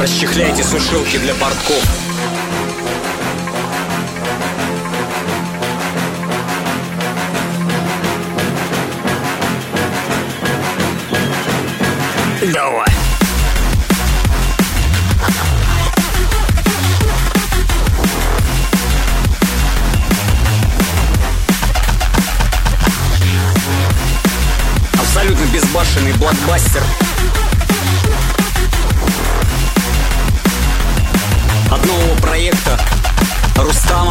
Расчехляйте сушилки для портков. Давай. Абсолютно безбашенный блокбастер от нового проекта Рустама.